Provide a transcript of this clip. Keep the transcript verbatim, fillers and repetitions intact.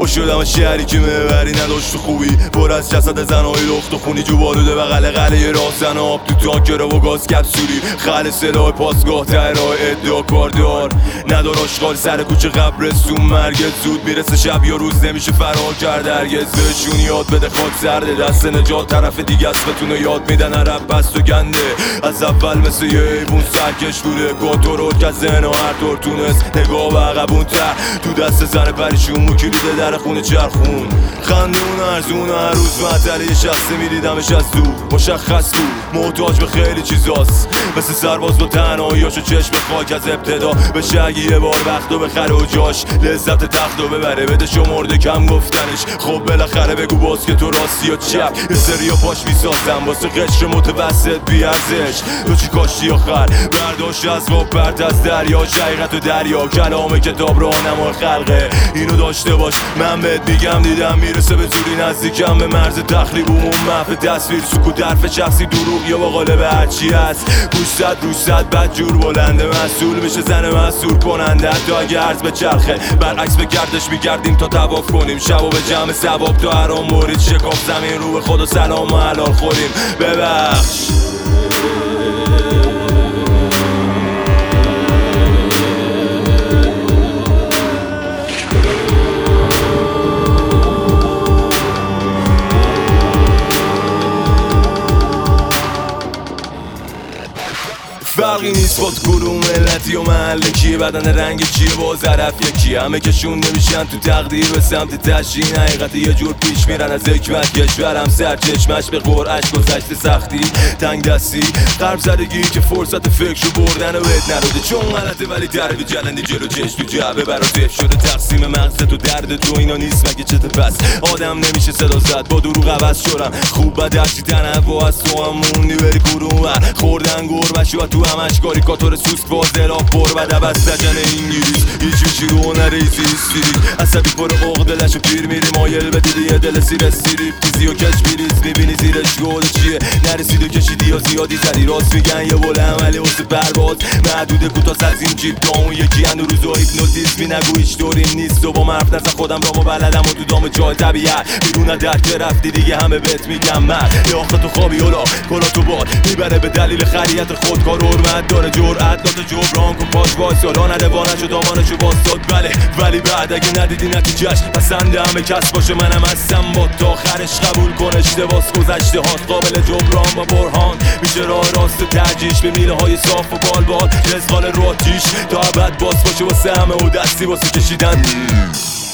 شدم شهری که مبری نداشت خوبی، پر از جسد زنهای لخت و خونی، جو بالوده بغل قلعه راهزن، آب تو تانکر و گاز کپسولی، خل سلاح پاسگاه ته راه ادعا کاردار ندار آشغال سر کوچه قبرستون، مرگت زود میرسه، شب یا روز نمیشه فرار کرد هرگز. بهشون یاد بده خاک سرده، دست نجات طرف دیگه است، بتونه یاد میدن عرب بست و گنده، از اول مثل یه حیوون سرکش بوده، کنترل که ذهن و هر طور تونست نگاه و عقبون تر تو دست زن پریشون و کلید در خونه چرخون، خندون ارزون و هر روز معطل یه شخصی میدیدمش از دور، مشخص بود محتاج به خیلی چیزاست، مثل سرباز با تنهاییاشو چشم خاک از ابتدا بشه، اگه یه بار وقتو بخره و جاش لذت تختو ببره، بده شمرده کم گفتنش، خب بالاخره بگو باز که تو راستی یا چپ، یه سری پاش میسازم واسه قشر متوسط بیارزش، تو چی کاشتی آخر برداشت از واب پرت از دریا، شقیقت و دریا کلام کتاب راهنمای خلقه، اینو داشته باش من بهت میگم، دیدم میرسه به زودی نزدیکم به مرز تخریب عموم، محو تصویر سکوت حرف شخصی دروغ یا با قالب هرچی هست، گوشت روشت بد جور بلنده، مسئول میشه زن مسئول کننده، حتی اگه عرض به چرخه برعکس به گردش میگردیم تا تواف کنیم، شب و به جمع ثواب تا حرام برید، شکاف زمین رو به خدا سلام و حلال خوریم، ببخش فرقی نیست با کدوم ملتی و محله کیه، بدن رنگ کیه با ظرف یکیه، همه کشون نمیشن تو تقدیر به سمت تشیین، حقیقت یه جور پیش میرن از حکمت، کشورم سر چشمش به قرعش گذشته سختی، تنگ دستی غرب زدگی که فرصت فکر رو بردن و بهت نروده، چون غلطه ولی دربی جلندی جلو چش تو جعبه برا دف شده، تقسیم مغزت و درد تو اینا نیست مگه چته، پس آدم نمیشه صدا زد با دروغ عوض شدم، خوب بد هرچی تنوع از تو هم موندی بری کدوم ور، خوردن گربشی و تو همش کاریکاتور سوسک فاضلاب پر و دبست لجن انگلیس، هیچ میشی رو هنر ایزی استیری، عصبی پر عقده لشو پیر میری، مایل به دیدی یه دل سیر استیری، پیزی و کش بیریز میبینی زیرش گل چیه، نرسید و کشیدی یا زیادی زدی، راست میگن یه بول عملی واسه پرواز محدود کوتاست از این جیب تا اون یکی اندو روزو هیپنوتیزمی، نگو هیچ دوریم نیست و با مرف نزن خودم رامو بلدم و تو دام جای طبیعت، بیرون درک که رفتی دیگه همه بهت میگم مرد، یا آخه تو خوابی اولا کلا تو باد میبره به دلیل خریت خودکار، حرمت داره جرأت داد جبران کن پاش وایسالا نده وانشو دامانشو باستاد، بله ولی بعد اگه ندیدی نتیجهش پسند همه کس باشه، منم هستم با تا آخرش قبول کن اشتباس گذشته هات قابل جبران با برهان، میشه راه راست ترجیش به میله های صاف و بالبال، رزقال رو آتیش تا ابد باز باشه واسه همه و دستی واسه کشیدن.